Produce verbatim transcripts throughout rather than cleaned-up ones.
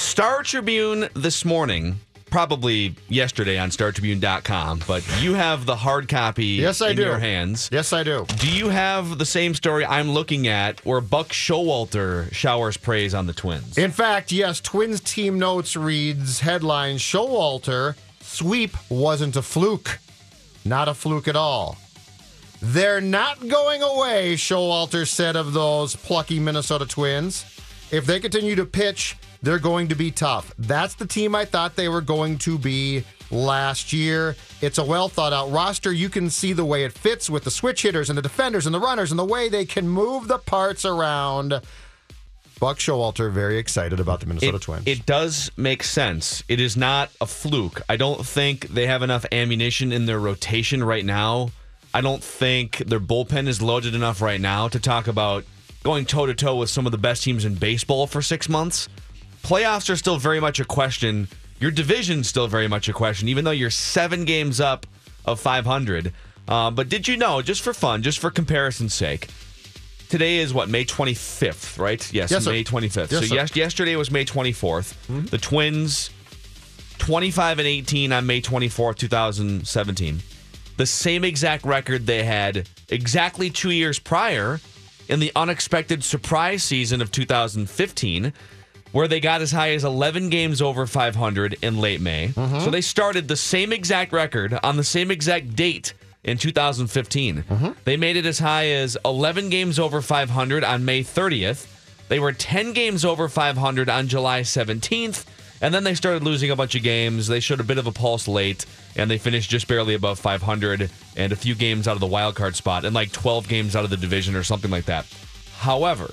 Star Tribune this morning, probably yesterday on Star Tribune dot com, but you have the hard copy yes, I in do. your hands. Yes, I do. Do you have the same story I'm looking at where Buck Showalter showers praise on the Twins? In fact, yes, Twins team notes reads headline, Showalter, sweep wasn't a fluke. Not a fluke at all. They're not going away, Showalter said of those plucky Minnesota Twins. If they continue to pitch, they're going to be tough. That's the team I thought they were going to be last year. It's a well thought out roster. You can see the way it fits with the switch hitters and the defenders and the runners and the way they can move the parts around. Buck Showalter very excited about the Minnesota it, Twins. It does make sense. It is not a fluke. I don't think they have enough ammunition in their rotation right now. I don't think their bullpen is loaded enough right now to talk about going toe-to-toe with some of the best teams in baseball for six months. Playoffs are still very much a question. Your division's still very much a question, even though you're seven games up of five hundred. Uh, but did you know, just for fun, just for comparison's sake, today is what, May twenty-fifth, right? Yes, yes May twenty-fifth. Yes, so yes, yesterday was May twenty-fourth. Mm-hmm. The Twins, twenty-five and eighteen on May twenty-fourth, twenty seventeen. The same exact record they had exactly two years prior in the unexpected surprise season of two thousand fifteen, where they got as high as eleven games over five hundred in late May. Mm-hmm. So they started the same exact record on the same exact date in two thousand fifteen. Mm-hmm. They made it as high as eleven games over five hundred on May thirtieth. They were ten games over five hundred on July seventeenth. And then they started losing a bunch of games. They showed a bit of a pulse late, and they finished just barely above five hundred and a few games out of the wild card spot and like twelve games out of the division or something like that. However,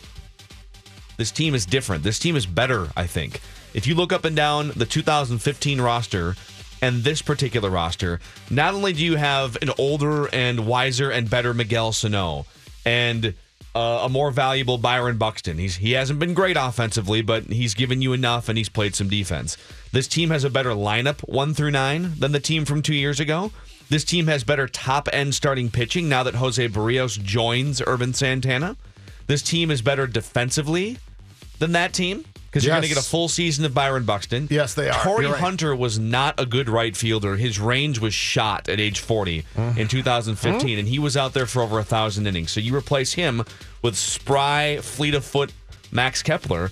this team is different. This team is better, I think. If you look up and down the two thousand fifteen roster and this particular roster, not only do you have an older and wiser and better Miguel Sano and uh, a more valuable Byron Buxton. He's he hasn't been great offensively, but he's given you enough and he's played some defense. This team has a better lineup one through nine than the team from two years ago. This team has better top-end starting pitching now that Jose Barrios joins Urban Santana. This team is better defensively than that team because yes. you're going to get a full season of Byron Buxton. Yes, they are. Torrey right. Hunter was not a good right fielder. His range was shot at age forty mm. in two thousand fifteen, mm. and he was out there for over one thousand innings. So you replace him with spry, fleet-of-foot Max Kepler.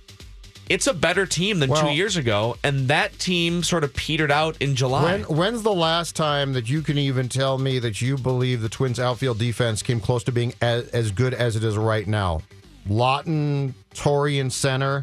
It's a better team than well, two years ago, and that team sort of petered out in July. When, when's the last time that you can even tell me that you believe the Twins' outfield defense came close to being as, as good as it is right now? Lawton, Torrey in center,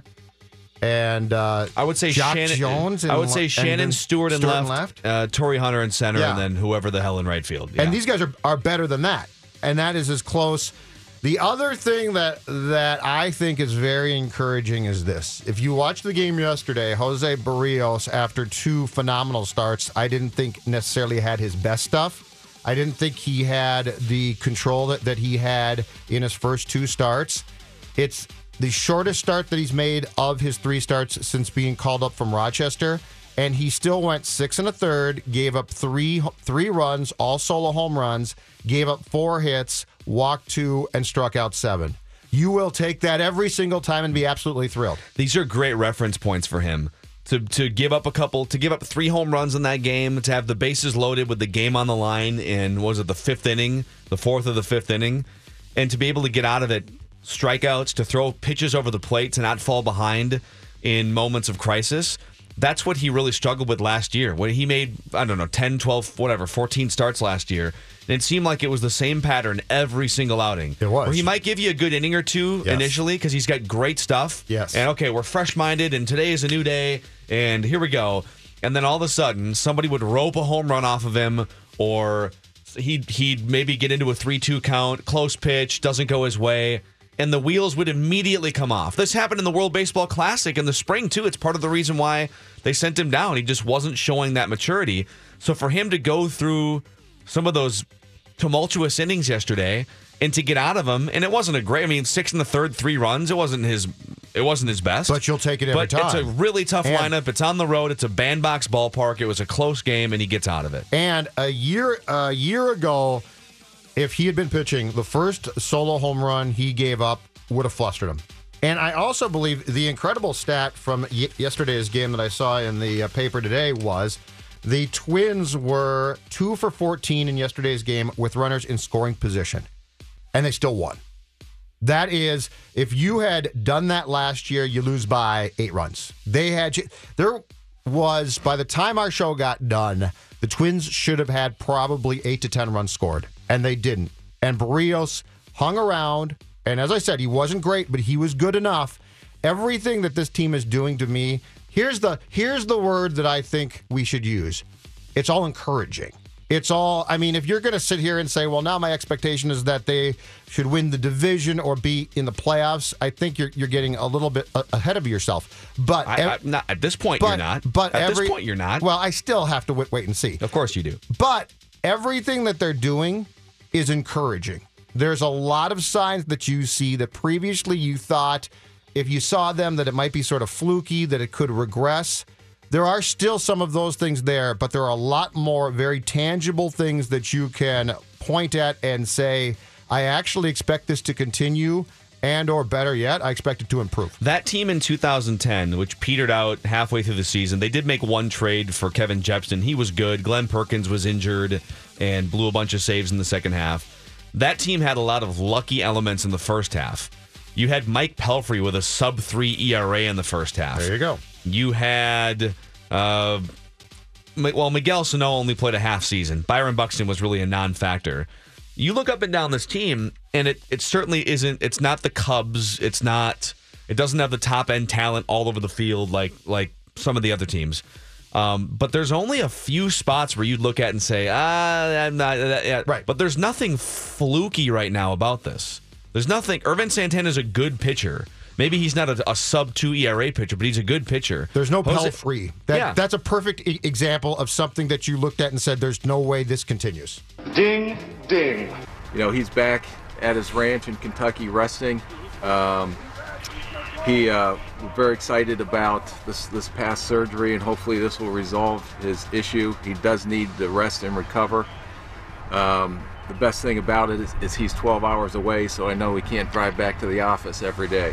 and uh, I would say Jock Shannon Jones. I would say Shannon Stewart in left, left. Uh, Torrey Hunter in center, yeah. and then whoever the hell in right field. Yeah. And these guys are, are better than that, and that is as close. The other thing that that I think is very encouraging is this. If you watched the game yesterday, Jose Barrios, after two phenomenal starts, I didn't think necessarily had his best stuff. I didn't think he had the control that, that he had in his first two starts. It's the shortest start that he's made of his three starts since being called up from Rochester, and he still went six and a third, gave up three three runs, all solo home runs, gave up four hits, walked two, and struck out seven. You will take that every single time and be absolutely thrilled. These are great reference points for him. To to give up a couple, to give up three home runs in that game, to have the bases loaded with the game on the line in, what was it, the fifth inning, the fourth of the fifth inning, and to be able to get out of it, strikeouts, to throw pitches over the plate, to not fall behind in moments of crisis. That's what he really struggled with last year. When he made, I don't know, ten, twelve, whatever, fourteen starts last year, and it seemed like it was the same pattern every single outing. It was. Where he might give you a good inning or two yes. initially because he's got great stuff. Yes. And okay, we're fresh-minded, and today is a new day, and here we go. And then all of a sudden, somebody would rope a home run off of him, or he'd, he'd maybe get into a three two count, close pitch, doesn't go his way, and the wheels would immediately come off. This happened in the World Baseball Classic in the spring, too. It's part of the reason why they sent him down. He just wasn't showing that maturity. So for him to go through some of those tumultuous innings yesterday and to get out of them, and it wasn't a great, I mean, six in the third, three runs, it wasn't his it wasn't his best. But you'll take it every but time. It's a really tough and, lineup. It's on the road. It's a bandbox ballpark. It was a close game, and he gets out of it. And a year a year ago, if he had been pitching, the first solo home run he gave up would have flustered him. And I also believe the incredible stat from y- yesterday's game that I saw in the uh, paper today was the Twins were two for fourteen in yesterday's game with runners in scoring position, and they still won. That is, if you had done that last year, you lose by eight runs. They had there was by the time our show got done, the Twins should have had probably eight to ten runs scored, and they didn't. And Barrios hung around, and as I said, he wasn't great, but he was good enough. Everything that this team is doing to me, here's the here's the word that I think we should use. It's all encouraging. It's all, I mean, if you're going to sit here and say, well, now my expectation is that they should win the division or be in the playoffs, I think you're you're getting a little bit ahead of yourself. But I, I, not, at this point, but, you're not. But at every, this point, you're not. Well, I still have to wait, wait and see. Of course you do. But everything that they're doing is encouraging. There's a lot of signs that you see that previously you thought, if you saw them, that it might be sort of fluky, that it could regress. There are still some of those things there, but there are a lot more very tangible things that you can point at and say, I actually expect this to continue, and or better yet, I expect it to improve. That team in two thousand ten, which petered out halfway through the season, they did make one trade for Kevin Jepson. He was good. Glenn Perkins was injured and blew a bunch of saves in the second half. That team had a lot of lucky elements in the first half. You had Mike Pelfrey with a sub three E R A in the first half. There you go. You had, uh, well, Miguel Sano only played a half season. Byron Buxton was really a non-factor. You look up and down this team, and it, it certainly isn't, it's not the Cubs. It's not, it doesn't have the top-end talent all over the field like like some of the other teams. Um, but there's only a few spots where you'd look at and say, ah, I'm not, uh, yeah. Right. But there's nothing fluky right now about this. There's nothing, Irvin Santana's a good pitcher. Maybe he's not a, a sub two E R A pitcher, but he's a good pitcher. There's no Jose- Pelfrey. That, yeah. That's a perfect e- example of something that you looked at and said, there's no way this continues. Ding, ding. You know, he's back at his ranch in Kentucky resting. Um, he uh, was very excited about this, this past surgery, and hopefully this will resolve his issue. He does need to rest and recover. Um, the best thing about it is, is he's twelve hours away, so I know he can't drive back to the office every day.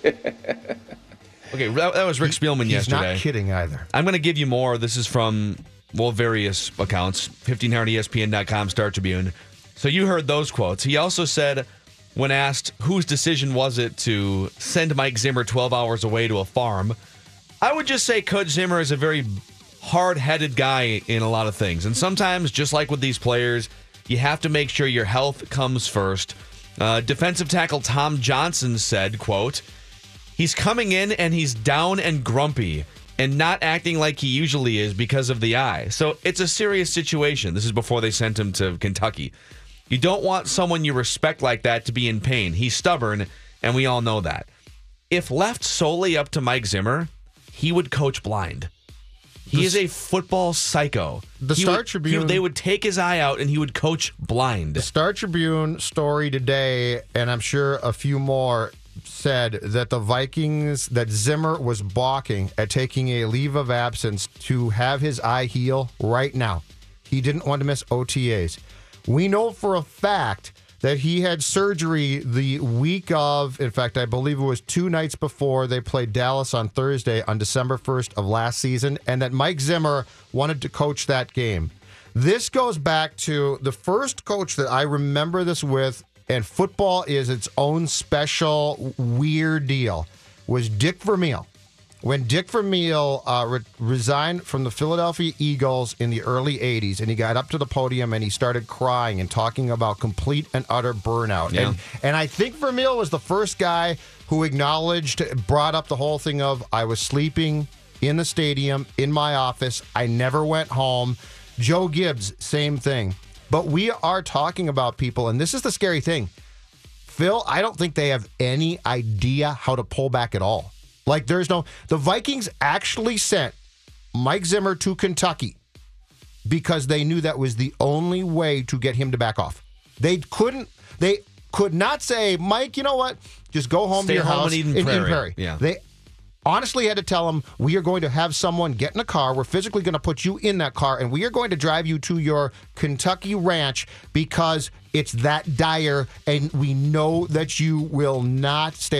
Okay, that, that was Rick Spielman He's yesterday. not kidding either. I'm going to give you more. This is from, well, various accounts, fifteen hundred E S P N dot com, Star Tribune. So you heard those quotes. He also said, when asked whose decision was it to send Mike Zimmer twelve hours away to a farm, I would just say Coach Zimmer is a very hard-headed guy in a lot of things. And sometimes, just like with these players, you have to make sure your health comes first. Uh, defensive tackle Tom Johnson said, quote, he's coming in and he's down and grumpy and not acting like he usually is because of the eye. So it's a serious situation. This is before they sent him to Kentucky. You don't want someone you respect like that to be in pain. He's stubborn, and we all know that. If left solely up to Mike Zimmer, he would coach blind. He The, is a football psycho. The He Star would- Tribune- he- they would take his eye out, and he would coach blind. The Star Tribune story today, and I'm sure a few more, said that the Vikings, that Zimmer was balking at taking a leave of absence to have his eye heal right now. He didn't want to miss O T As. We know for a fact that he had surgery the week of, in fact, I believe it was two nights before they played Dallas on Thursday on December first of last season, and that Mike Zimmer wanted to coach that game. This goes back to the first coach that I remember this with, and football is its own special, weird deal, was Dick Vermeil. When Dick Vermeil uh, re- resigned from the Philadelphia Eagles in the early eighties, and he got up to the podium and he started crying and talking about complete and utter burnout. Yeah. And, and I think Vermeil was the first guy who acknowledged, brought up the whole thing of, I was sleeping in the stadium, in my office. I never went home. Joe Gibbs, same thing. But we are talking about people, and this is the scary thing. Phil, I don't think they have any idea how to pull back at all. Like, there's no... The Vikings actually sent Mike Zimmer to Kentucky because they knew that was the only way to get him to back off. They couldn't... They could not say, Mike, you know what? Just go home Stay to your home house in Eden in, in Prairie. Prairie. Yeah. They honestly had to tell him, we are going to have someone get in a car. We're physically going to put you in that car, and we are going to drive you to your Kentucky ranch because it's that dire, and we know that you will not stay away.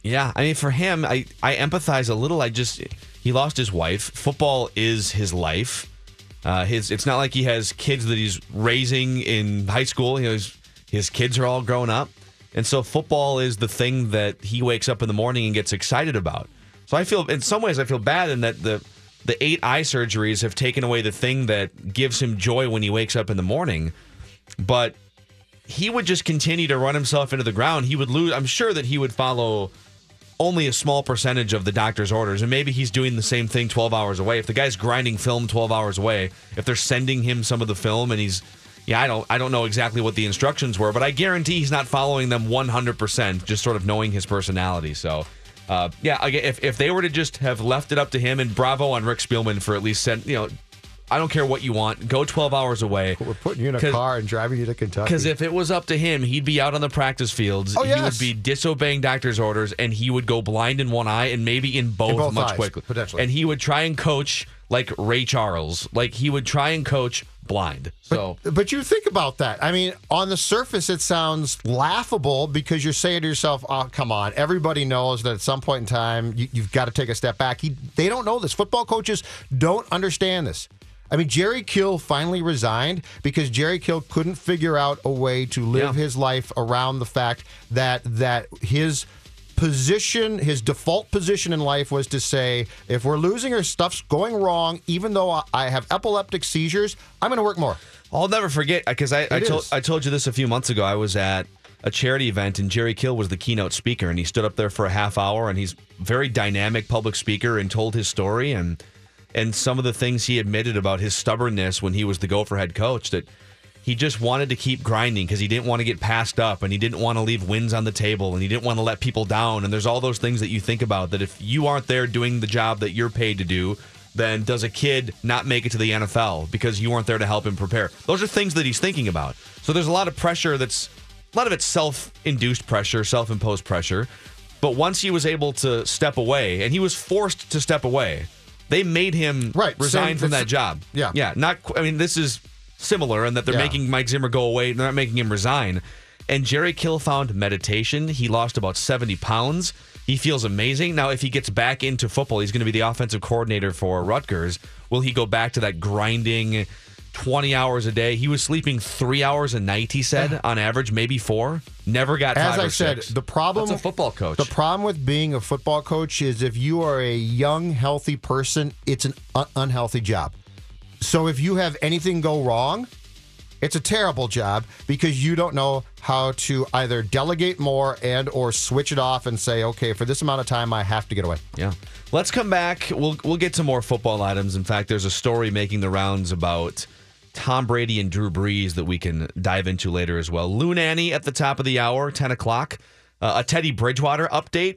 Yeah, I mean, for him, I, I empathize a little. I just, he lost his wife. Football is his life. Uh, his It's not like he has kids that he's raising in high school. You know, his, his kids are all grown up. And so football is the thing that he wakes up in the morning and gets excited about. So I feel, in some ways, I feel bad in that the the eight eye surgeries have taken away the thing that gives him joy when he wakes up in the morning. But he would just continue to run himself into the ground. He would lose. I'm sure that he would follow only a small percentage of the doctor's orders, and maybe he's doing the same thing twelve hours away. If the guy's grinding film twelve hours away, if they're sending him some of the film and he's, yeah, I don't I don't know exactly what the instructions were, but I guarantee he's not following them one hundred percent, just sort of knowing his personality. So, uh, yeah, if, if they were to just have left it up to him, and bravo on Rick Spielman for at least send, you know, I don't care what you want. Go twelve hours away. We're putting you in a car and driving you to Kentucky. Because if it was up to him, he'd be out on the practice fields. Oh, yes. He would be disobeying doctor's orders, and he would go blind in one eye and maybe in both, in both much eyes, quicker. potentially. And he would try and coach like Ray Charles. Like, he would try and coach blind. So, but, but you think about that. I mean, on the surface, it sounds laughable because you're saying to yourself, oh, come on. Everybody knows that at some point in time, you, you've got to take a step back. He, they don't know this. Football coaches don't understand this. I mean, Jerry Kill finally resigned because Jerry Kill couldn't figure out a way to live Yeah. his life around the fact that that his position, his default position in life was to say, if we're losing or stuff's going wrong, even though I have epileptic seizures, I'm going to work more. I'll never forget, because I, I, It told, is. I told you this a few months ago. I was at a charity event, and Jerry Kill was the keynote speaker, and he stood up there for a half hour, and he's a very dynamic public speaker and told his story, and and some of the things he admitted about his stubbornness when he was the Gopher head coach, that he just wanted to keep grinding because he didn't want to get passed up, and he didn't want to leave wins on the table, and he didn't want to let people down. And there's all those things that you think about, that if you aren't there doing the job that you're paid to do, then does a kid not make it to the N F L because you weren't there to help him prepare? Those are things that he's thinking about. So there's a lot of pressure that's, a lot of it's self-induced pressure, self-imposed pressure. But once he was able to step away, and he was forced to step away, they made him Right, resign same- from that it's- job. yeah. Yeah. Not, qu- I mean, this is similar in that they're Yeah. making Mike Zimmer go away. They're not making him resign. And Jerry Kill found meditation. He lost about seventy pounds. He feels amazing. Now, if he gets back into football, he's going to be the offensive coordinator for Rutgers. Will he go back to that grinding twenty hours a day? He was sleeping three hours a night, he said, on average, maybe four. Never got As five I or said, six. the problem That's a football coach. The problem with being a football coach is if you are a young, healthy person, it's an un- unhealthy job. So if you have anything go wrong, it's a terrible job because you don't know how to either delegate more and or switch it off and say, okay, for this amount of time, I have to get away. Yeah. Let's come back. We'll we'll get to more football items. In fact, there's a story making the rounds about Tom Brady and Drew Brees that we can dive into later as well. Lou Nanny at the top of the hour, ten o'clock. Uh, a Teddy Bridgewater update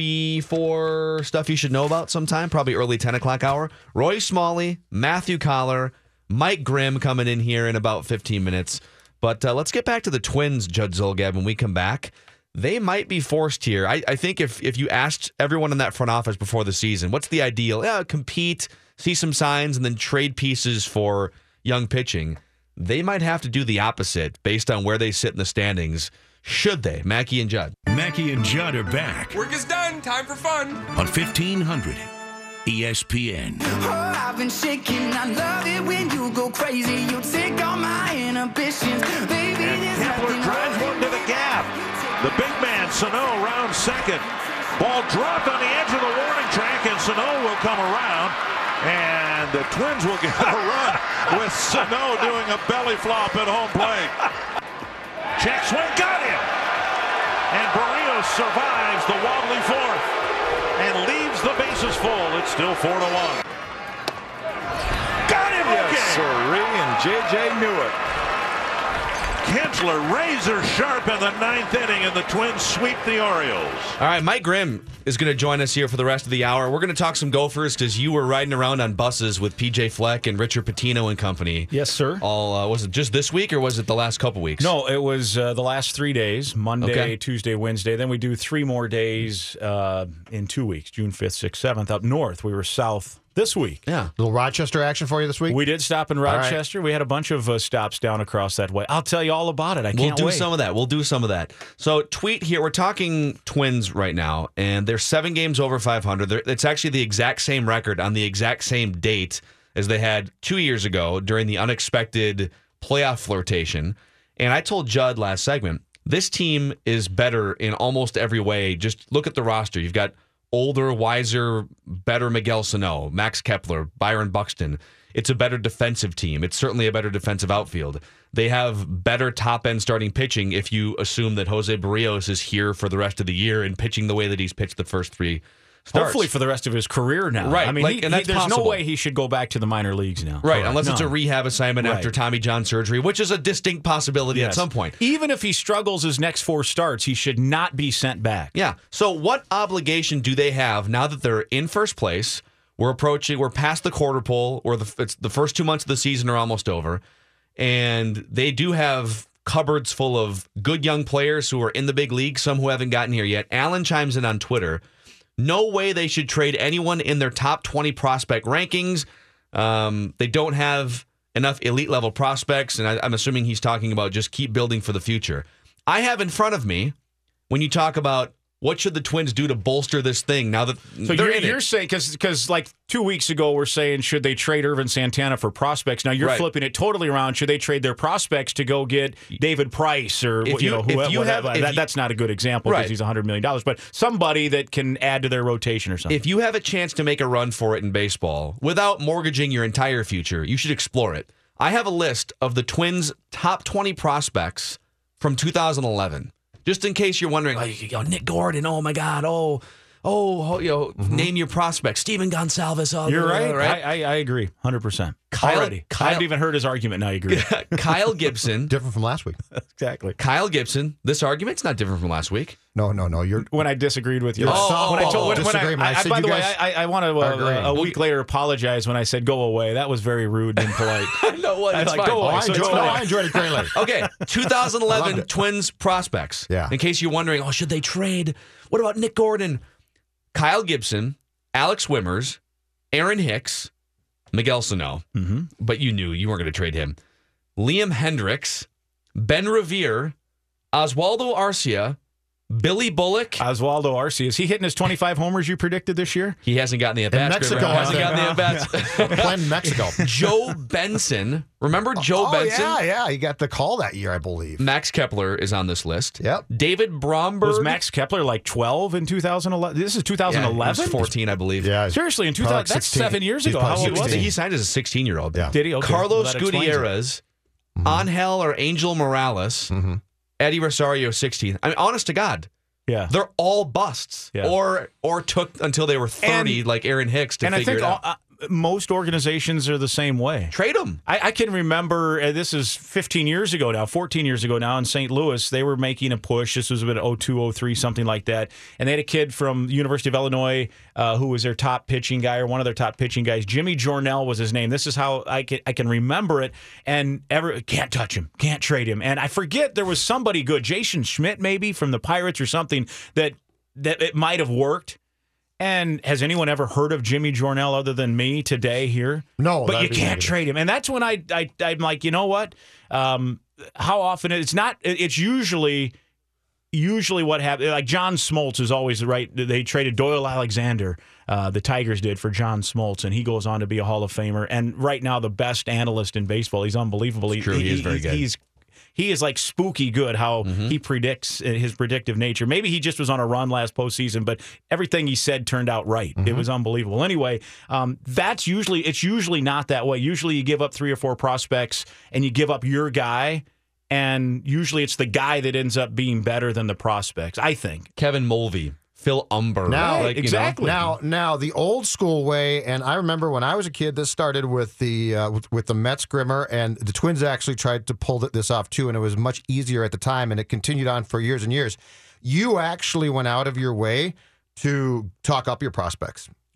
before stuff you should know about sometime, probably early ten o'clock hour. Roy Smalley, Matthew Collar, Mike Grimm coming in here in about fifteen minutes. But uh, let's get back to the Twins, Judd Zulgad, when we come back. They might be forced here. I, I think if, if you asked everyone in that front office before the season, what's the ideal? Yeah, compete, see some signs, and then trade pieces for young pitching. They might have to do the opposite based on where they sit in the standings. Should they? Mackey and Judd. Mackey and Judd are back Work is done. Time for fun. on fifteen hundred E S P N. Oh, I've been shaking. I love it when you go crazy. You take all my inhibitions. Baby, there's Kepler nothing drives holding one to the gap. The big man, Sano, round second. Ball dropped on the edge of the warning track, and Sano will come around. And the Twins will get a run with Sano doing a belly flop at home plate. Check swing, got him. And Barrios survives the wobbly fourth and leaves the bases full. It's still four to one. Got him. Yes, Okay. sirree, and J J knew it. Kinsler razor sharp in the ninth inning, and the Twins sweep the Orioles. All right, Mike Grimm is going to join us here for the rest of the hour. We're going to talk some Gophers because you were riding around on buses with P J Fleck and Richard Pitino and company. Yes, sir. All uh, was it just this week or was it the last couple weeks? No, it was uh, the last three days, Monday, Okay. Tuesday, Wednesday. Then we do three more days uh, in two weeks, June fifth, sixth, seventh, up north. We were south this week. Yeah. Little Rochester action for you this week? We did stop in right. Rochester. We had a bunch of uh, stops down across that way. I'll tell you all about it. I We'll can't do wait. some of that. We'll do some of that. So tweet here. We're talking Twins right now, and they're seven games over five hundred. They're, it's actually the exact same record on the exact same date as they had two years ago during the unexpected playoff flirtation. And I told Judd last segment, this team is better in almost every way. Just look at the roster. You've got older, wiser, better Miguel Sano, Max Kepler, Byron Buxton. It's a better defensive team. It's certainly a better defensive outfield. They have better top-end starting pitching if you assume that Jose Barrios is here for the rest of the year and pitching the way that he's pitched the first three starts. Hopefully for the rest of his career now. Right, I mean, like, he, and he, that's there's possible. no way he should go back to the minor leagues now. Right, Correct. unless no. it's a rehab assignment Right. after Tommy John surgery, which is a distinct possibility Yes. at some point. Even if he struggles his next four starts, he should not be sent back. Yeah. So what obligation do they have now that they're in first place? We're approaching, we're past the quarter pole, or the, it's, the first two months of the season are almost over. And they do have cupboards full of good young players who are in the big league, some who haven't gotten here yet. Alan chimes in on Twitter. No way they should trade anyone in their top twenty prospect rankings. Um, they don't have enough elite level prospects, and I, I'm assuming he's talking about just keep building for the future. I have in front of me, when you talk about what should the Twins do to bolster this thing now that So they're you're, in you're it. saying, because like two weeks ago we're saying, should they trade Irvin Santana for prospects? Now you're Right. flipping it totally around. Should they trade their prospects to go get David Price or If you, you- know if whoever? you have- whatever. if that, you- that's not a good example because Right. he's one hundred million dollars, but somebody that can add to their rotation or something. If you have a chance to make a run for it in baseball without mortgaging your entire future, you should explore it. I have a list of the Twins' top twenty prospects from two thousand eleven. Just in case you're wondering, like, you know, Nick Gordon, oh my God, oh, oh, you know, name your prospects. Steven Gonsalves. Oh, You're blah, blah, right. blah, I, I, I agree, one hundred percent. Kyle- Already. Kyle- I haven't even heard his argument. Now you agree. Kyle Gibson. Different from last week. Exactly. Kyle Gibson. This argument's not different from last week. No, no, no. You're When I disagreed with you. You're Oh, when I told, when, when I, disagreement. I I, said by you the way, guys I, I want to are uh, agreeing. a week later apologize when I said go away. That was very rude and impolite. No, what? I It's like, fine. go Oh, away. I So enjoyed, it's no, fine. I enjoyed it greatly. Okay, twenty Loved eleven it. Twins prospects. Yeah. In case you're wondering, oh, should they trade? What about Nick Gordon? Kyle Gibson, Alex Wimmers, Aaron Hicks, Miguel Sano. Mm-hmm. But you knew you weren't going to trade him. Liam Hendricks, Ben Revere, Oswaldo Arcia, Billy Bullock. Oswaldo Arce, is he hitting his twenty-five homers you predicted this year? He hasn't gotten the at-bats. Mexico, Griffin. hasn't I gotten the think. at-bats. Playing in Mexico. Joe Benson. Remember Joe oh, Benson? yeah, yeah. He got the call that year, I believe. Max Kepler is on this list. Yep. David Bromberg. Was Max Kepler like twelve in two thousand eleven? This is two thousand Yeah, he eleven? was fourteen, I believe. Yeah. Seriously, in two Probably thousand, that's sixteen. seven years He's ago. probably How old was sixteen. he? He signed as a sixteen-year-old. Yeah. Did he? Okay. Carlos Well, that explains it. Gutierrez, Angel or Angel Morales, Mm-hmm. Eddie Rosario, sixteen. I mean, honest to God, Yeah. they're all busts, Yeah. or or took until they were thirty, And- like Aaron Hicks, to And I figure think it out. all, uh, most organizations are the same way. Trade them. I, I can remember, uh, this is fifteen years ago now, fourteen years ago now in Saint Louis, they were making a push. This was about oh two, oh three, something like that. And they had a kid from the University of Illinois uh, who was their top pitching guy, or one of their top pitching guys. Jimmy Jornell was his name. This is how I can, I can remember it. And ever can't touch him, can't trade him. And I forget, there was somebody good, Jason Schmidt maybe from the Pirates or something, that that it might have worked. And has anyone ever heard of Jimmy Jornell other than me today here? No, but that'd you be can't negative. trade him. And that's when I, I I'm like, you know what? Um, how often it's not? It's usually usually what happens. Like John Smoltz is always right. They traded Doyle Alexander. Uh, the Tigers did for John Smoltz, and he goes on to be a Hall of Famer. And right now, the best analyst in baseball. He's unbelievable. It's true. He is very good. He's He is like spooky good how Mm-hmm. he predicts uh, his predictive nature. Maybe he just was on a run last postseason, but everything he said turned out right. Mm-hmm. It was unbelievable. Anyway, um, that's usually it's usually not that way. Usually you give up three or four prospects and you give up your guy, and usually it's the guy that ends up being better than the prospects, I think. Kevin Mulvey, Phil Umber. Now, like, you know, exactly. Now, now the old school way, and I remember when I was a kid, this started with the uh, with, with the Mets Grimmer, and the Twins actually tried to pull this off too, and it was much easier at the time, and it continued on for years and years. You actually went out of your way to talk up your prospects.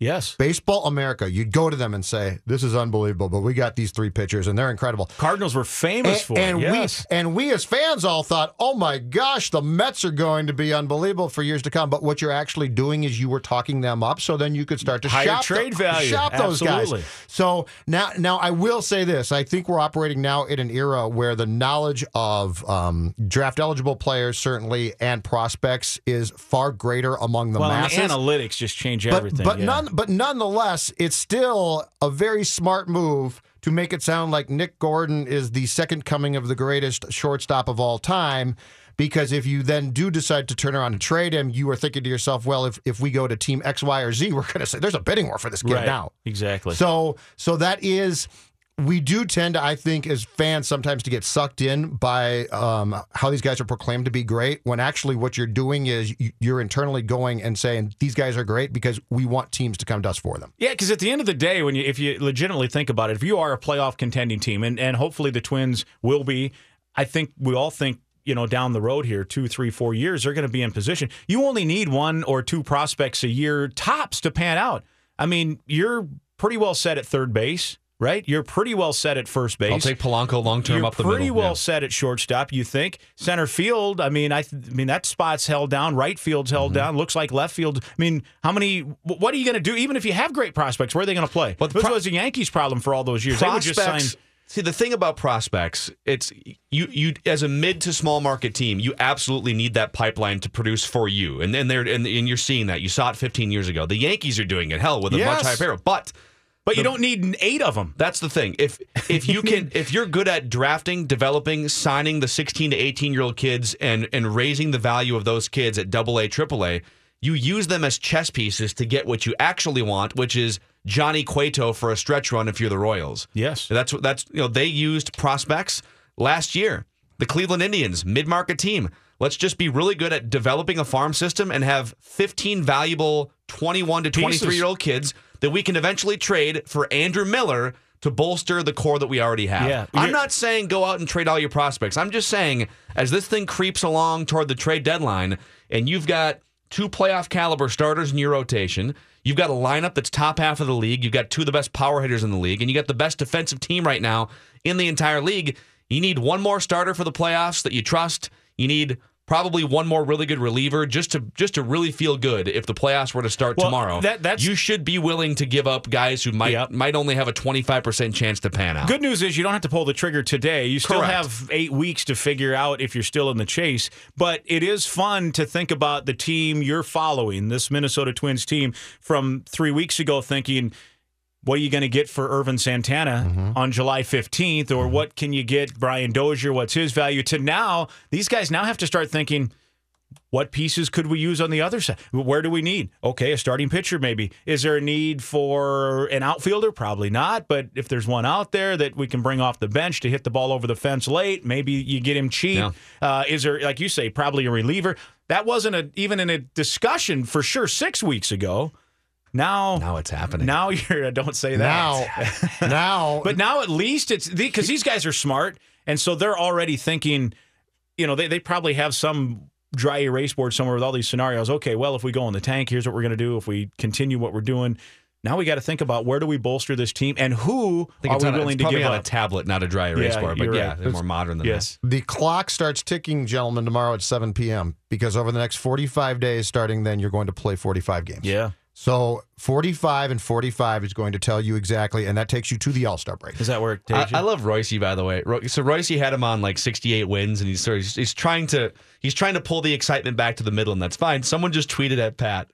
Yes. Baseball America, you'd go to them and say, this is unbelievable, but we got these three pitchers, and they're incredible. Cardinals were famous and, for and it, yes. we And we as fans all thought, oh my gosh, the Mets are going to be unbelievable for years to come. But what you're actually doing is you were talking them up so then you could start to Higher shop, trade the, value. shop those Absolutely. guys. So now, now I will say this. I think we're operating now in an era where the knowledge of um, draft-eligible players, certainly, and prospects is far greater among the well, masses. and the analytics just change but, everything. But, yeah. none, but nonetheless, it's still a very smart move to make it sound like Nick Gordon is the second coming of the greatest shortstop of all time. Because if you then do decide to turn around and trade him, you are thinking to yourself, well, if, if we go to team X, Y, or Z, we're going to say there's a bidding war for this kid right. now. Exactly. So, so that is... We do tend to, I think, as fans sometimes to get sucked in by um, how these guys are proclaimed to be great, when actually what you're doing is you're internally going and saying, these guys are great because we want teams to come to us for them. Yeah, because at the end of the day, when you if you legitimately think about it, if you are a playoff contending team, and, and hopefully the Twins will be, I think we all think, you know, down the road here, two, three, four years, they're going to be in position. You only need one or two prospects a year tops to pan out. I mean, you're pretty well set at third base. Right? You're pretty well set at first base. I'll take Polanco long-term You're up the middle. pretty well yeah. set at shortstop, you think. Center field, I mean, I, th- I mean that spot's held down. Right field's held mm-hmm. down. Looks like left field. I mean, how many, what are you going to do? Even if you have great prospects, where are they going to play? But this pro- was a Yankees problem for all those years. Prospects, they would just sign... See, the thing about prospects, it's you you as a mid to small market team, you absolutely need that pipeline to produce for you. And then they're and, and you're seeing that. You saw it fifteen years ago. The Yankees are doing it, hell, with a yes. much higher payroll. But But the, you don't need eight of them. That's the thing. If if you can, if you're good at drafting, developing, signing the sixteen to eighteen year old kids, and and raising the value of those kids at Double A, Triple A, you use them as chess pieces to get what you actually want, which is Johnny Cueto for a stretch run. If you're the Royals, yes, that's what that's you know they used prospects last year. The Cleveland Indians, mid market team. Let's just be really good at developing a farm system and have fifteen valuable twenty-one to twenty-three year old kids that we can eventually trade for Andrew Miller to bolster the core that we already have. Yeah, I'm not saying go out and trade all your prospects. I'm just saying as this thing creeps along toward the trade deadline and you've got two playoff caliber starters in your rotation, you've got a lineup that's top half of the league, you've got two of the best power hitters in the league, and you got the best defensive team right now in the entire league, you need one more starter for the playoffs that you trust. You need probably one more really good reliever just to just to really feel good if the playoffs were to start well, tomorrow. That, that's, you should be willing to give up guys who might yep. might only have a twenty-five percent chance to pan out. Good news is you don't have to pull the trigger today. You still Correct. have eight weeks to figure out if you're still in the chase. But it is fun to think about the team you're following, this Minnesota Twins team, from three weeks ago thinking, what are you going to get for Irvin Santana mm-hmm. on July fifteenth? Or mm-hmm. what can you get Brian Dozier? What's his value? To now, these guys now have to start thinking, what pieces could we use on the other side? Where do we need? Okay, a starting pitcher maybe. Is there a need for an outfielder? Probably not. But if there's one out there that we can bring off the bench to hit the ball over the fence late, maybe you get him cheap. Yeah. Uh, is there, like you say, probably a reliever? That wasn't a, even in a discussion for sure six weeks ago. Now, now it's happening. Now you're. Don't say that. Now, now, but now at least it's because the, these guys are smart, and so they're already thinking. You know, they they probably have some dry erase board somewhere with all these scenarios. Okay, well, if we go in the tank, here's what we're going to do. If we continue what we're doing, now we got to think about where do we bolster this team and who are we on, willing to probably give on up. a tablet, not a dry erase yeah, board. But you're yeah, right. they're more modern than yes. that. The clock starts ticking, gentlemen, tomorrow at seven p.m. because over the next forty-five days, starting then, you're going to play forty-five games. Yeah. So forty-five and forty-five is going to tell you exactly, and that takes you to the All-Star break. Is that where it takes I, you? I love Royce, by the way. So Royce had him on like sixty-eight wins, and he's sort of, he's, he's trying to he's trying to pull the excitement back to the middle, and that's fine. Someone just tweeted at Pat,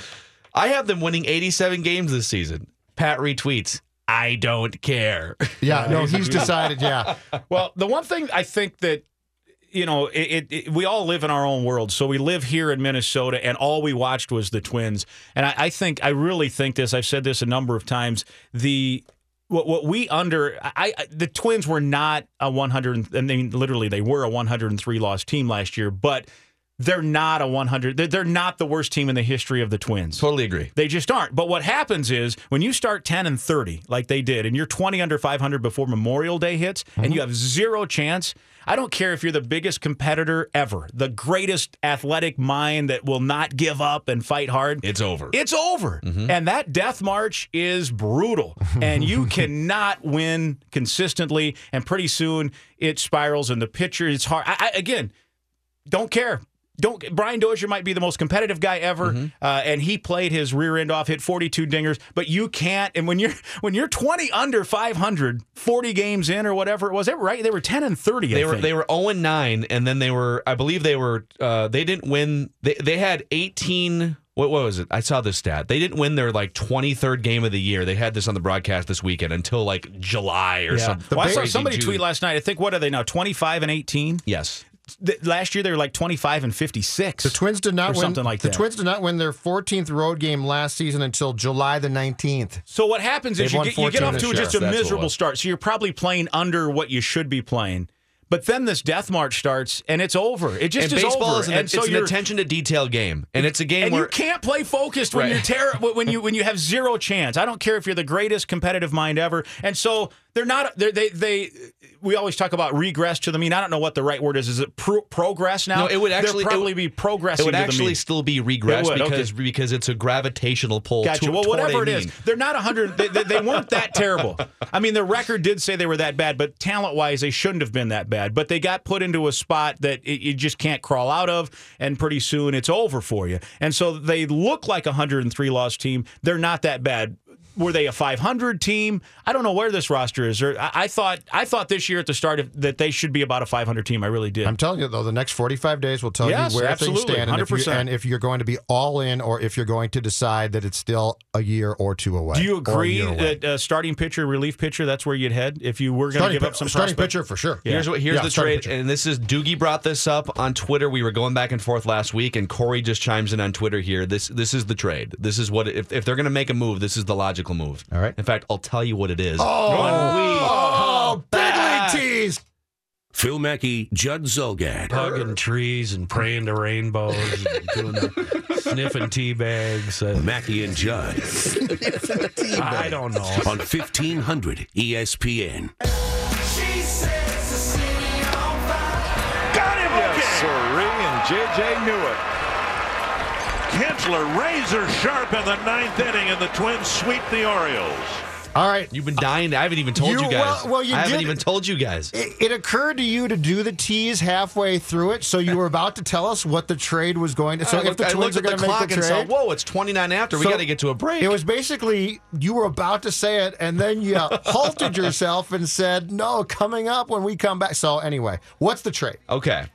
I have them winning eighty-seven games this season. Pat retweets, I don't care. Yeah, no, he's decided, yeah. Well, the one thing I think that, you know, it, it, it, we all live in our own world. So we live here in Minnesota, and all we watched was the Twins. And I, I think, I really think this, I've said this a number of times, the what, what we under, I, I the Twins were not a one hundred, I mean, literally, they were a one hundred three loss team last year, but they're not a one hundred. They're, they're not the worst team in the history of the Twins. Totally agree. They just aren't. But what happens is when you start ten and thirty, like they did, and you're twenty under five hundred before Memorial Day hits, mm-hmm. and you have zero chance. I don't care if you're the biggest competitor ever, the greatest athletic mind that will not give up and fight hard. It's over. It's over. Mm-hmm. And that death march is brutal. And you cannot win consistently. And pretty soon it spirals and the pitcher is hard. I, I, again, don't care. Don't Brian Dozier might be the most competitive guy ever, mm-hmm. uh, and he played his rear end off, hit forty-two dingers. But you can't. And when you're when you're twenty under five hundred, forty games in or whatever it was, that right? They were ten and thirty. They I were think. they were zero and nine, and then they were. I believe they were. Uh, they didn't win. They they had eighteen. What, what was it? I saw this stat. They didn't win their like twenty-third game of the year. They had this on the broadcast this weekend until like July or yeah. something. Well, I saw somebody tweet last night. I think what are they now? twenty-five and eighteen. Yes. Last year they were like twenty-five and fifty-six. The Twins did not or win something like the that. Twins did not win their fourteenth road game last season until July the nineteenth. So what happens is They've you get, you get off to just a That's miserable start. So you're probably playing under what you should be playing. But then this death march starts, and it's over. It just and is baseball over. is an, and it's so an attention to detail game, and it's a game and where you can't play focused when right. you're ter- when you when you have zero chance. I don't care if you're the greatest competitive mind ever. And so they're not. They're, they they we always talk about regress to the mean. I don't know what the right word is. Is it pro- progress now? No, it would actually They'll probably it, be progressing. It would to actually the mean. still be regress would, because okay. because it's a gravitational pull. Gotcha. To, well, whatever it mean. is, they're not one hundred. They, they, they weren't that terrible. I mean, the record did say they were that bad, but talent-wise, they shouldn't have been that bad. But they got put into a spot that it, you just can't crawl out of, and pretty soon it's over for you. And so they look like a one hundred three loss team. They're not that bad. Were they a five hundred team? I don't know where this roster is. Or I, I thought I thought this year at the start of, that they should be about a five hundred team. I really did. I'm telling you, though, the next forty-five days will tell yes, you where absolutely, things stand and if, you, and if you're going to be all in or if you're going to decide that it's still a year or two away. Do you agree that uh, starting pitcher, relief pitcher, that's where you'd head if you were going to give up some starting prospect? pitcher for sure. Yeah. Here's what here's yeah, the trade, pitcher. and this is Doogie brought this up on Twitter. We were going back and forth last week, and Corey just chimes in on Twitter here. This this is the trade. This is what if if they're going to make a move, this is the logical move. All right. In fact, I'll tell you what it is. Oh, when we oh big league tease. Phil Mackey, Judd Zulgad. Hugging trees and praying to rainbows and doing the sniffing tea bags. Uh, Mackey and Judd. I don't know. On fifteen hundred E S P N. Got him! Yes, sirree, and J J knew it. Kinsler razor sharp in the ninth inning, and the Twins sweep the Orioles. All right. You've been dying. To, I haven't even told you, You- guys. well- well, you I haven't did- even told you guys. It, it occurred to you to do the tease halfway through it, so you were about to tell us what the trade was going to. So I if looked, the I Twins looked are at going the to make clock the and trade, said, "Whoa, it's twenty-nine after. We So got to get to a break." it was basically you were about to say it, and then you halted yourself and said, "No, coming up when we come back." So anyway, what's the trade? Okay.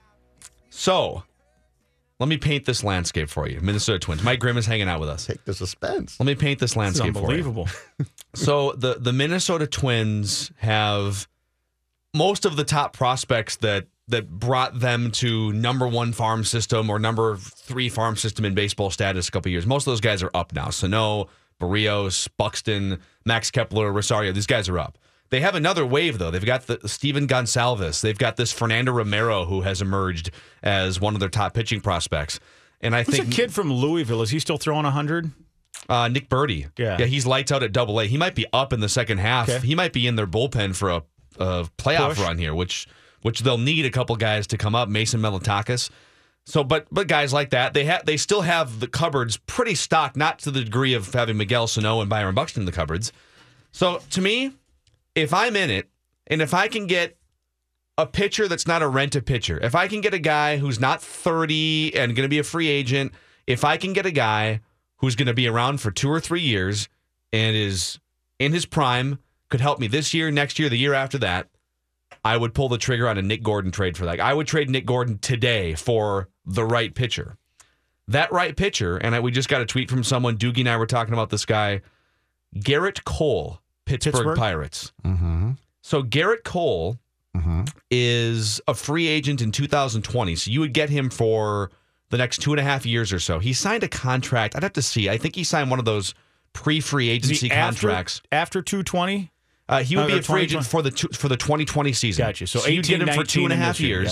So, let me paint this landscape for you. Minnesota Twins. Mike Grimm is hanging out with us. Take the suspense. Let me paint this It's landscape for you. unbelievable. So, the, the Minnesota Twins have most of the top prospects that that brought them to number one farm system or number three farm system in baseball status a couple years. Most of those guys are up now. Sano, Barrios, Buxton, Max Kepler, Rosario. These guys are up. They have another wave, though. They've got the Steven Gonsalves. They've got this Fernando Romero who has emerged as one of their top pitching prospects. And I Who's think a kid from Louisville? Is he still throwing one hundred? uh, Nick Birdie. Yeah. yeah, he's lights out at Double A. He might be up in the second half. Okay. He might be in their bullpen for a, a playoff Push. run here, which which they'll need a couple guys to come up. Mason Melitakis. So, but but guys like that, they have they still have the cupboards pretty stocked, not to the degree of having Miguel Sano and Byron Buxton in the cupboards. So to me, if I'm in it, and if I can get a pitcher that's not a rent-a pitcher, if I can get a guy who's not thirty and going to be a free agent, if I can get a guy who's going to be around for two or three years and is in his prime, could help me this year, next year, the year after that, I would pull the trigger on a Nick Gordon trade for that. I would trade Nick Gordon today for the right pitcher. That right pitcher, and I, we just got a tweet from someone, Doogie and I were talking about this guy, Garrett Cole, Pittsburgh, Pittsburgh? Pirates. Mm-hmm. So Garrett Cole Mm-hmm. is a free agent in two thousand twenty. So you would get him for the next two and a half years or so. He signed a contract. I'd have to see. I think he signed one of those pre-free Is he agency after- contracts. After two twenty? Uh, he would Uh, be or a free agent for the two, for the twenty twenty season. Gotcha. So you'd get eighteen, him for two and a nineteen half this year, years. yeah.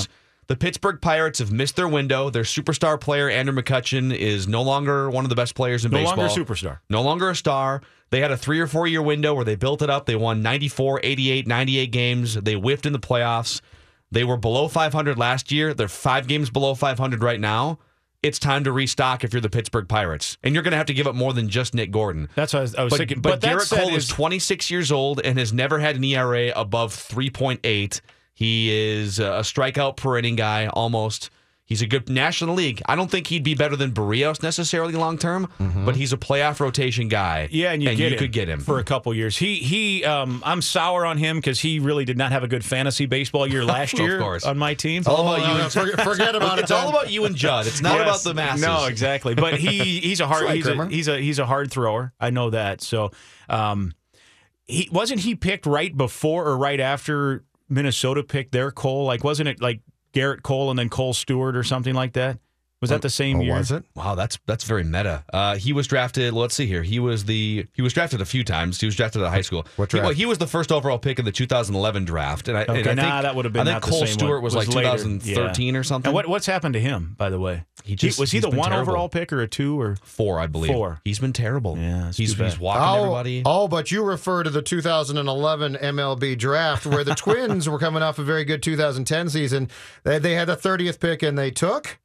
The Pittsburgh Pirates have missed their window. Their superstar player, Andrew McCutchen, is no longer one of the best players in no baseball. No longer a superstar. No longer a star. They had a three or four year window where they built it up. They won ninety-four, eighty-eight, ninety-eight games. They whiffed in the playoffs. They were below five hundred last year. They're five games below five hundred right now. It's time to restock if you're the Pittsburgh Pirates. And you're going to have to give up more than just Nick Gordon. That's what I was, I was but, thinking. But, But, Garrett that Cole is is twenty-six years old and has never had an E R A above three point eight. He is a strikeout per inning guy, almost. He's a good National League. I don't think he'd be better than Barrios necessarily long term, mm-hmm. but he's a playoff rotation guy. Yeah, and you, and get you him could get him for a couple years. He he. Um, I'm sour on him because he really did not have a good fantasy baseball year last year of course. on my team. It's all about oh, you. no, And, forget, forget about it. It's all about you and Judd. It's not Yes. about the masses. No, exactly. But he he's a hard Right, he's, a, he's a he's a hard thrower. I know that. So, um, he wasn't he picked right before or right after Minnesota picked their Cole? Like, wasn't it like Garrett Cole and then Cole Stewart or something like that? Was that the same oh, year? Was it? Wow, that's that's very meta. Uh, he was drafted. Let's see here. He was the he was drafted a few times. He was drafted out of high school. What he, draft? well, he was the first overall pick in the two thousand eleven draft. And I, Okay, and I nah, think that would have been I think not the Cole same Stewart one. was, Was like later. twenty thirteen Yeah. or something. And what what's happened to him, by the way? He just was he he's the been one terrible. overall pick or a two or Four, I believe. Four. He's been terrible. Yeah, it's he's too bad. he's walking Oh, everybody. oh, but you refer to the two thousand eleven M L B draft where the Twins were coming off a very good two thousand ten season. They, they had the thirtieth pick and they took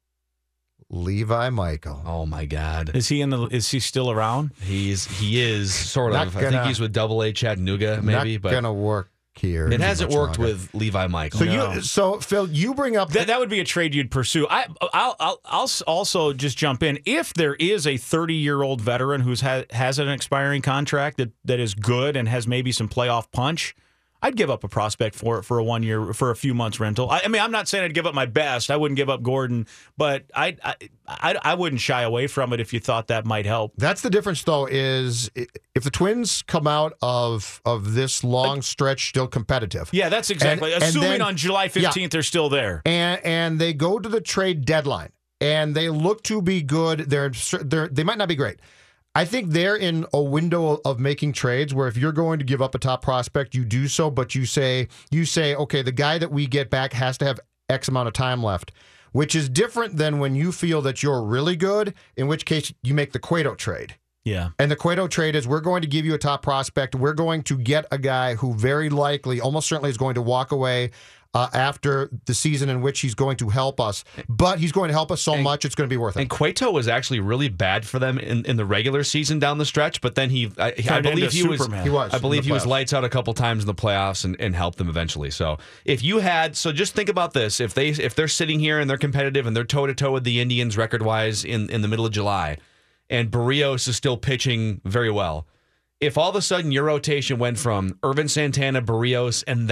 Levi Michael. Oh my God! Is he in the? Is he still around? He's he is sort Not of. I gonna- think he's with Double A Chattanooga, maybe, Not but gonna work here. it hasn't much worked longer. with Levi Michael. So No. you, so Phil, you bring up That, that would be a trade you'd pursue. I, I'll, I'll, I'll also just jump in. If there is a thirty-year-old veteran who's ha- has an expiring contract that, that is good and has maybe some playoff punch, I'd give up a prospect for it for a one year for a few months rental. I, I mean, I'm not saying I'd give up my best. I wouldn't give up Gordon, but I, I I I wouldn't shy away from it if you thought that might help. That's the difference, though, is i- if the Twins come out of of this long stretch still competitive. Yeah, that's exactly. And- and Assuming then- on July fifteenth they're still there. And and they go to the trade deadline and they look to be good. They're they're they might not be great. I think they're in a window of making trades where if you're going to give up a top prospect, you do so, but you say you say, okay, the guy that we get back has to have X amount of time left, which is different than when you feel that you're really good, in which case you make the Cueto trade. Yeah. And the Cueto trade is we're going to give you a top prospect. We're going to get a guy who very likely, almost certainly, is going to walk away uh, after the season in which he's going to help us. But he's going to help us so And- much, it's going to be worth it. And Cueto was actually really bad for them in, in the regular season down the stretch, but then he, I, I Turned believe into he was, Superman. He was I in believe the he was playoffs. lights out a couple times in the playoffs and, and helped them eventually. So if you had, so just think about this: if they if they're sitting here and they're competitive and they're toe to toe with the Indians record wise in in the middle of July, and Barrios is still pitching very well. If all of a sudden your rotation went from Irvin Santana, Barrios, and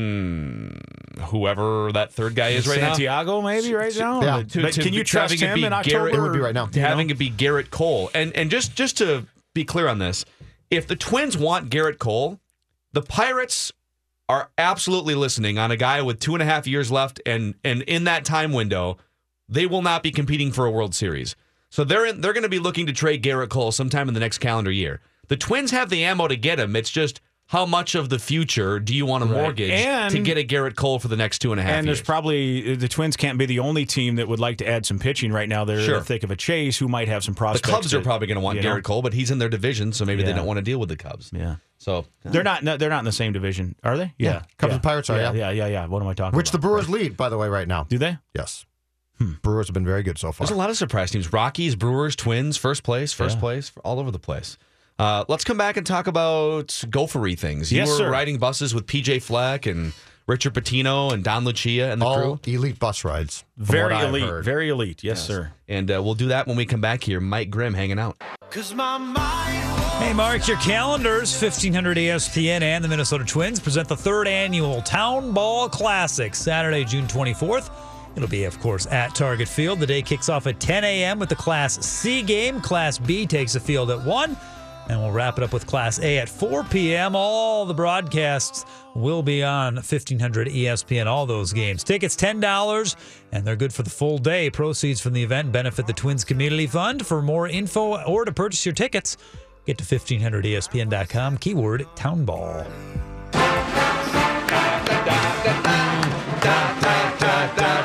then whoever that third guy is right now. Santiago, maybe right now. Yeah. But To- to can you be- trust having it him be in Garrett- October? It would be right now. You know? having it be Garrett Cole. And and just just to be clear on this, if the Twins want Garrett Cole, the Pirates are absolutely listening on a guy with two and a half years left, and and in that time window, they will not be competing for a World Series. So they're in, they're going to be looking to trade Garrett Cole sometime in the next calendar year. The Twins have the ammo to get him. It's just how much of the future do you want to Right. mortgage And- to get a Garrett Cole for the next two and a half And years? there's probably the Twins can't be the only team that would like to add some pitching right now. They're Sure. in the thick of a chase who might have some the prospects. Cubs are that, probably going to want you know, Garrett Cole, but he's in their division, so maybe they Yeah. don't want to deal with the Cubs. Yeah, So they're not. No, they're not in the same division, are they? Yeah. Cubs and Pirates are, Yeah, yeah. yeah, yeah, yeah. What am I talking Which the about? Brewers lead, by the way, right now. Do they? Yes. Brewers have been very good so far. there's a lot of surprise teams: Rockies, Brewers, Twins, first place, first Yeah. place, all over the place. Uh, let's come back and talk about gophery things. You Yes, were sir. riding buses with P J Fleck and Richard Patino and Don Lucia and the All crew. elite bus rides. from Very what I've elite. heard. Very elite. Yes, sir. And uh, we'll do that when we come back here. Mike Grimm hanging out. Hey, mark your calendars. fifteen hundred E S P N and the Minnesota Twins present the third annual Town Ball Classic, Saturday, June twenty-fourth. It'll be, of course, at Target Field. The day kicks off at ten a.m. with the Class C game. Class B takes the field at one. And we'll wrap it up with Class A at four p.m. All the broadcasts will be on fifteen hundred E S P N, all those games. Tickets ten dollars, and they're good for the full day. Proceeds from the event benefit the Twins Community Fund. For more info or to purchase your tickets, get to fifteen hundred E S P N dot com, keyword Town Ball.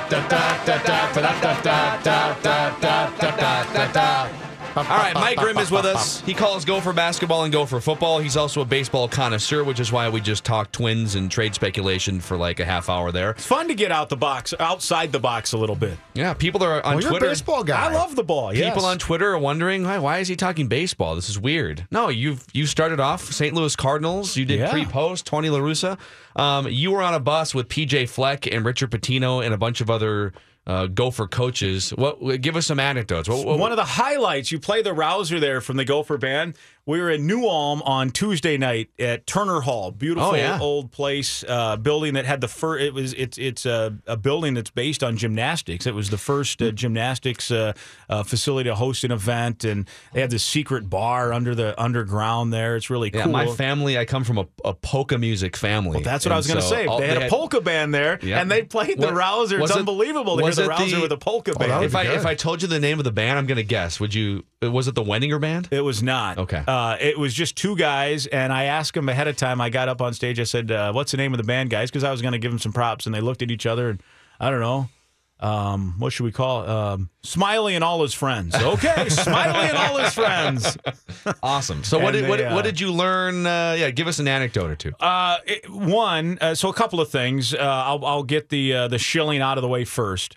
All right, Mike Grimm is with us. He calls Gopher basketball and Gopher football. He's also a baseball connoisseur, which is why we just talked Twins and trade speculation for like a half hour there. It's fun to get out the box, outside the box a little bit. Yeah, people are on well, Twitter. You're a baseball guy. I love the ball. Yes. People on Twitter are wondering, why, why is he talking baseball? This is weird. No, you've you started off Saint Louis Cardinals. You did Yeah. pre-post, Tony La Russa. Um, you were on a bus with P J Fleck and Richard Pitino and a bunch of other uh, Gopher coaches. What? Give us some anecdotes. What, what, One of the highlights, you play the rouser there from the Gopher band. We were in New Ulm on Tuesday night at Turner Hall, beautiful Oh, yeah. old place, uh, building that had the first. It was it's it's a, a building that's based on gymnastics. It was the first uh, gymnastics uh, uh, facility to host an event, and they had this secret bar under the underground there. It's really yeah, cool. my family, I come from a, a polka music family. Well, that's what And I was going to so say. all- They had a polka band there, Yep. and they played the What- rouser. It's was it- unbelievable to hear was the it rouser the- with a polka that band. would If be I good. if I told you the name of the band, I'm going to guess. Would you? Was it the Wendinger Band? It was not. Okay. Uh, it was just two guys, and I asked them ahead of time. I got up on stage. I said, uh, what's the name of the band, guys? Because I was going to give them some props, and they looked at each other, and I don't know. Um, what should we call it? Um, Smiley and all his friends. Okay, Smiley and all his friends. Awesome. So what And did what, they, uh, what did you learn? Uh, yeah, give us an anecdote or two. Uh, it- one, uh, so a couple of things. Uh, I'll, I'll get the uh, the shilling out of the way first.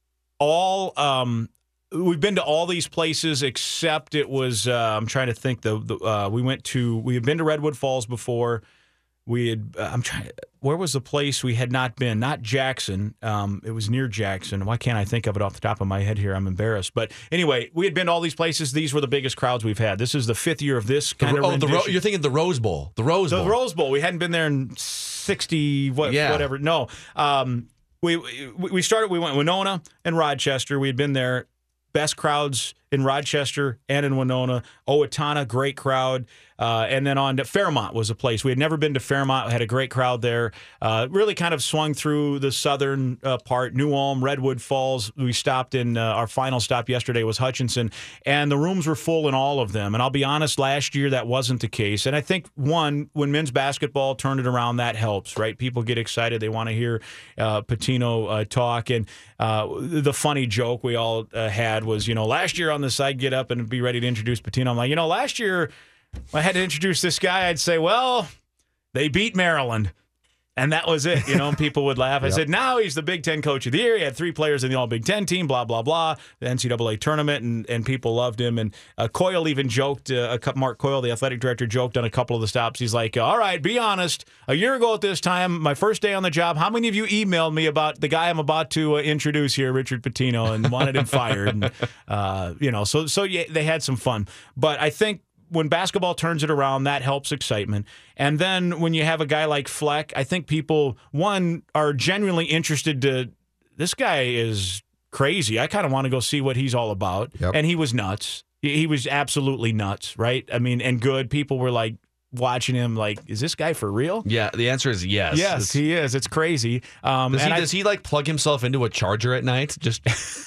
All um, we've been to all these places except it was. Uh, I'm trying to think. The, the uh, we went to we had been to Redwood Falls before. We had. Uh, I'm trying. Where was the place we had not been? Not Jackson. Um, it was near Jackson. Why can't I think of it off the top of my head here? I'm embarrassed. But anyway, we had been to all these places. These were the biggest crowds we've had. This is the fifth year of this kind The- of. oh, the Ro- rendition. you're thinking the Rose Bowl. The Rose The Bowl. Rose Bowl. We hadn't been there in sixty, what, Yeah. whatever. No. Um, we we started. We went Winona and Rochester. We had been there. Best crowds in Rochester and in Winona. Owatonna, great crowd. Uh, and then on to Fairmont was a place. We had never been to Fairmont. We had a great crowd there. Uh, really kind of swung through the southern uh, part. New Ulm, Redwood Falls. We stopped in, uh, our final stop yesterday was Hutchinson. And the rooms were full in all of them. And I'll be honest, last year that wasn't the case. And I think, one, when men's basketball turned it around, that helps, right? People get excited. They want to hear uh, Pitino uh, talk. And uh, the funny joke we all uh, had was, you know, last year on the side, get up and be ready to introduce Pitino. I'm like, you know, last year I had to introduce this guy. I'd say, well, they beat Maryland. And that was it, you know, and people would laugh. I Yep. said, now he's the Big Ten Coach of the Year. He had three players in the All-Big Ten team, blah, blah, blah, the N C double A tournament, and, and people loved him. And uh, Coyle even joked, uh, a couple, Mark Coyle, the athletic director, joked on a couple of the stops. He's like, all right, be honest. A year ago at this time, my first day on the job, how many of you emailed me about the guy I'm about to uh, introduce here, Richard Pitino, and wanted him fired? And, uh, you know, so, so yeah, they had some fun. But I think when basketball turns it around, that helps excitement. And then when you have a guy like Fleck, I think people, one, are genuinely interested to, this guy is crazy. I kind of want to go see what he's all about. Yep. And he was nuts. He he was absolutely nuts, right? I mean, and good. People were like watching him like, is this guy for real? Yeah, the answer is yes. Yes, It's- he is. It's crazy. Um, does, he, and I- does he like plug himself into a charger at night? Just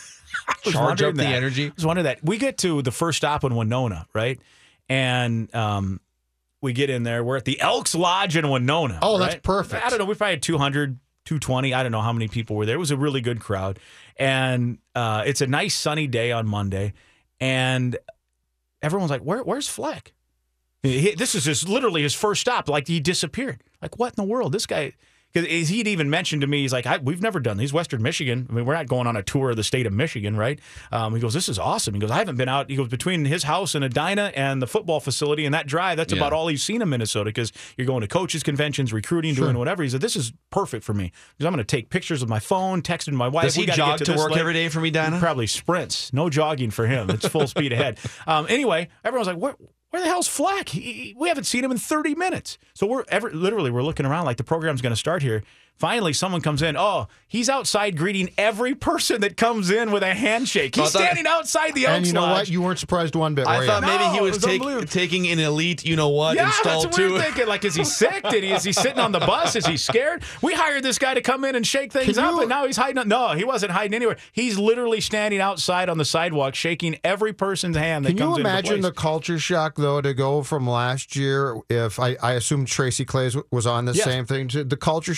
was charge wondering up the that. energy? I was wondering that. We get to the first stop in Winona, right? And um, we get in there. We're at the Elks Lodge in Winona. Oh, that's right? perfect. I don't know. We probably had two hundred, two twenty. I don't know how many people were there. It was a really good crowd. And uh, it's a nice sunny day on Monday. And everyone's like, Where, where's Fleck? He, this is his, literally his first stop. Like, he disappeared. Like, what in the world? This guy... Because he'd even mentioned to me, he's like, I, we've never done these. Western Michigan. I mean, we're not going on a tour of the state of Michigan, right? Um, he goes, this is awesome. He goes, I haven't been out. He goes, between his house in Edina and the football facility and that drive, that's Yeah. about all he's seen in Minnesota because you're going to coaches, conventions, recruiting, Sure. doing whatever. He said, this is perfect for me because I'm going to take pictures with my phone, texting my wife. Does We he gotta jog get to this work link. every day from Edina? He probably sprints. No jogging for him. It's full speed ahead. Um, anyway, everyone's like, where? Where the hell's Fleck? He, we haven't seen him in thirty minutes. So we're ever, literally we're looking around like the program's going to start here. Finally, someone comes in. Oh, he's outside greeting every person that comes in with a handshake. He's I thought- standing outside the Elks And you know Lodge. what? You weren't surprised one bit, were I you? thought maybe No, he it was was take, unbelievable. taking an elite, you know what, Yeah, installed that's what we too. were thinking. Like, is he sick? Did he? Is he sitting on the bus? Is he scared? We hired this guy to come in and shake things Can up, you- and now he's hiding. No, he wasn't hiding anywhere. He's literally standing outside on the sidewalk, shaking every person's hand that Can you comes into imagine the place. culture shock, though, to go from last year, if I, I assume Tracy Clays was on the Yes. same thing, to the culture shock to go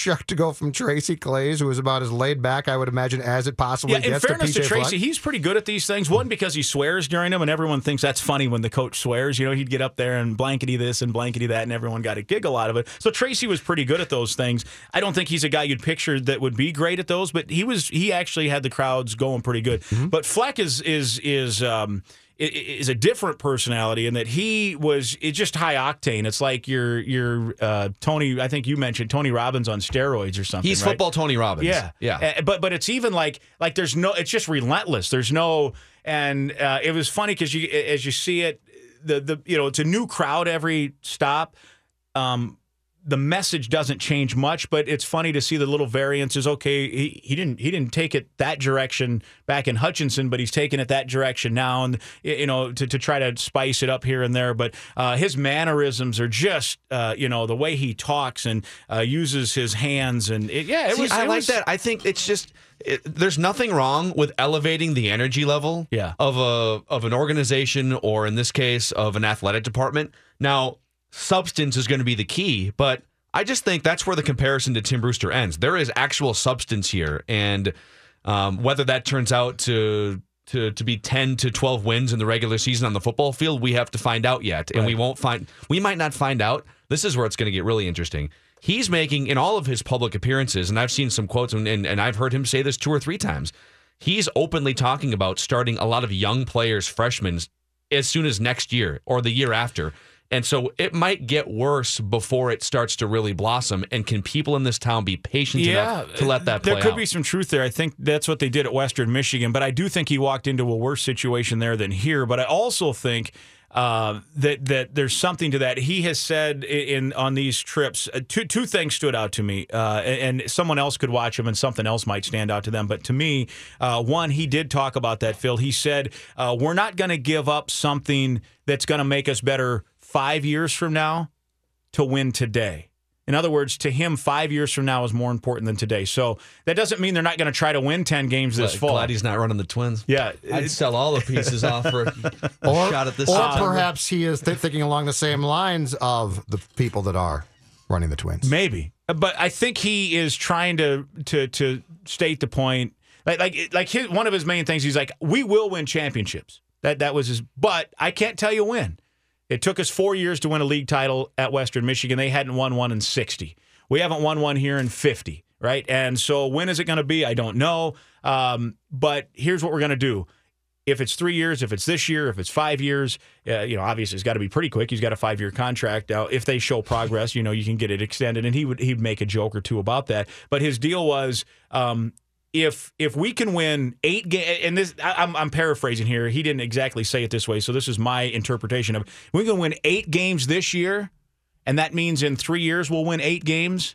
go from Tracy Claeys, who was about as laid back, I would imagine, as it possibly Yeah, in gets, fairness to, to, P J Tracy, Fleck. he's pretty good at these things. One, because he swears during them, and everyone thinks that's funny when the coach swears. You know, he'd get up there and blankety this and blankety that, and everyone got a giggle out of it. So Tracy was pretty good at those things. I don't think he's a guy you'd picture that would be great at those, but he was. He actually had the crowds going pretty good. Mm-hmm. But Fleck is is is. Um, is a different personality in that he was it's just high octane. It's like your your uh, Tony. I think you mentioned Tony Robbins on steroids or something. He's right? football Tony Robbins. Yeah, yeah. Uh, but but it's even like like there's no. It's just relentless. There's no. And uh, it was funny because you as you see it, the the you know it's a new crowd every stop. Um, the message doesn't change much, but it's funny to see the little variances. Okay, he, he didn't he didn't take it that direction back in Hutchinson, but he's taking it that direction now, and you know to, to try to spice it up here and there. But uh, his mannerisms are just uh, you know the way he talks and uh, uses his hands, and it, yeah, it See, was. I it like was, that. I think it's just it, there's nothing wrong with elevating the energy level yeah. of a of an organization, or in this case, of an athletic department. Now, substance is going to be the key, but I just think that's where the comparison to Tim Brewster ends. There is actual substance here, and um, whether that turns out to to to be ten to twelve wins in the regular season on the football field, we have to find out yet, and right. we won't find. We might not find out. This is where it's going to get really interesting. He's making, in all of his public appearances, and I've seen some quotes, and, and, and I've heard him say this two or three times, he's openly talking about starting a lot of young players, freshmen, as soon as next year or the year after. And so it might get worse before it starts to really blossom. And can people in this town be patient yeah, enough to let that play There could out? be some truth there. I think that's what they did at Western Michigan. But I do think he walked into a worse situation there than here. But I also think uh, that that there's something to that. He has said in, in on these trips, uh, two two things stood out to me. Uh, and, and someone else could watch him and something else might stand out to them. But to me, uh, one, he did talk about that, Phil. He said, uh, we're not going to give up something that's going to make us better five years from now to win today. In other words, to him, five years from now is more important than today. So that doesn't mean they're not going to try to win ten games this glad, fall. Glad he's not running the Twins. Yeah. I'd sell all the pieces off for a or, shot at this. Or September. perhaps he is th- thinking along the same lines of the people that are running the Twins. Maybe. But I think he is trying to to to state the point. Like like like his, one of his main things, he's like, we will win championships. That that was his. But I can't tell you when. It took us four years to win a league title at Western Michigan. They hadn't won one in sixty. We haven't won one here in fifty, right? And so when is it going to be? I don't know. Um, but here's what we're going to do. If it's three years, if it's this year, if it's five years, uh, you know, obviously it's got to be pretty quick. He's got a five-year contract. Now, if they show progress, you know, you can get it extended. And he would he'd make a joke or two about that. But his deal was, um, If if we can win eight games, and this I, I'm, I'm paraphrasing here, he didn't exactly say it this way, so this is my interpretation of it. We can win eight games this year, and that means in three years we'll win eight games.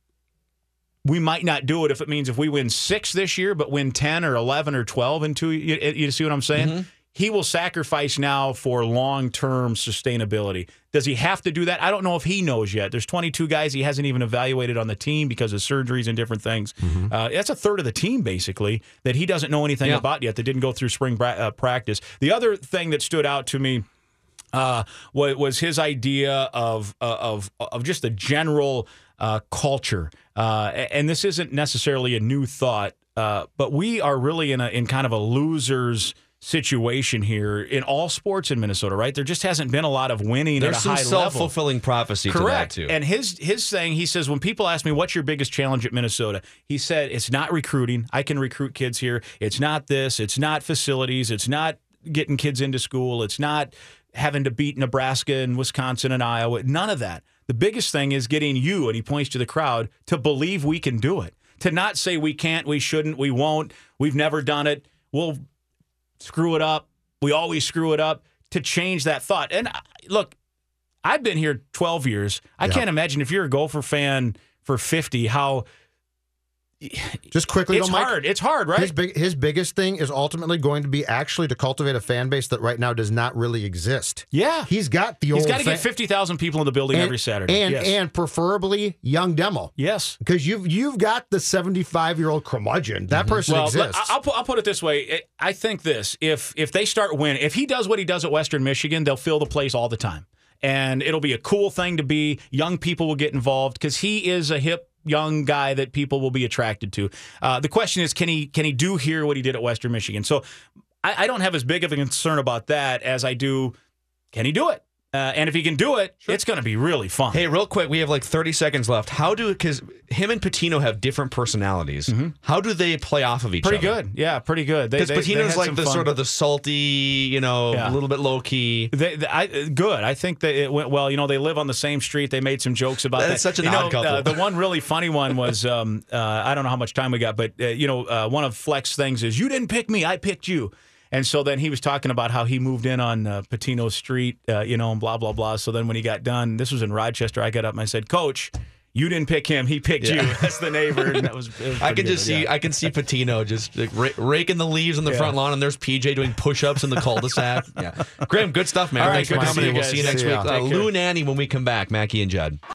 We might not do it if it means if we win six this year, but win ten or eleven or twelve in two. You, you see what I'm saying? Mm-hmm. He will sacrifice now for long-term sustainability. Does he have to do that? I don't know if he knows yet. There's twenty-two guys he hasn't even evaluated on the team because of surgeries and different things. Mm-hmm. Uh, that's a third of the team, basically, that he doesn't know anything yeah. about yet, that didn't go through spring bra- uh, practice. The other thing that stood out to me uh, was, was his idea of, uh, of, of just the general uh, culture. Uh, and this isn't necessarily a new thought, uh, but we are really in a in kind of a loser's situation here in all sports in Minnesota, right? There just hasn't been a lot of winning There's at a some high level. self-fulfilling prophecy Correct. to that, too. And his his thing, he says, when people ask me, what's your biggest challenge at Minnesota? He said, it's not recruiting. I can recruit kids here. It's not this. It's not facilities. It's not getting kids into school. It's not having to beat Nebraska and Wisconsin and Iowa. None of that. The biggest thing is getting you, and he points to the crowd, to believe we can do it. To not say we can't, we shouldn't, we won't, we've never done it. We'll screw it up. We always screw it up. To change that thought. And look, I've been here twelve years. I yeah. can't imagine if you're a Gopher fan for fifty, how just quickly, it's though, Mike, hard. It's hard, right? His, big, his biggest thing is ultimately going to be actually to cultivate a fan base that right now does not really exist. Yeah, he's got the. He's old got to fan- get fifty thousand people in the building and, every Saturday, and yes. and preferably young demo. Yes, because you've you've got the seventy-five year old curmudgeon. That mm-hmm. person well, exists. I'll put, I'll put it this way. I think this: if if they start winning, if he does what he does at Western Michigan, they'll fill the place all the time. And it'll be a cool thing to be. Young people will get involved because he is a hip young guy that people will be attracted to. Uh, the question is, can he can he do here what he did at Western Michigan? So I, I don't have as big of a concern about that as I do, can he do it? Uh, and if he can do it, sure. It's going to be really fun. Hey, real quick, we have like thirty seconds left. How do, because him and Patino have different personalities. Mm-hmm. How do they play off of each pretty other? Pretty good. Yeah, pretty good. Because Patino's like the fun. sort of the salty, you know, yeah. a little bit low key. They, they, I, good. I think that it went well. You know, they live on the same street. They made some jokes about That's that. such an you odd know, couple. Uh, the one really funny one was, um, uh, I don't know how much time we got, but, uh, you know, uh, one of Fleck's things is, you didn't pick me, I picked you. And so then he was talking about how he moved in on uh, Patino Street, uh, you know, and blah, blah, blah. So then when he got done, this was in Rochester, I got up and I said, Coach, you didn't pick him, he picked yeah. you. That's the neighbor. And that was, was I can just good, see yeah. I can see Patino just like, ra- raking the leaves on the yeah. front lawn, and there's P J doing push-ups in the cul-de-sac. yeah. Graham, good stuff, man. All right, Thanks for good to coming see in. you We'll see you next See week. ya. Uh, Lou and Annie when we come back, Mackie and Judd.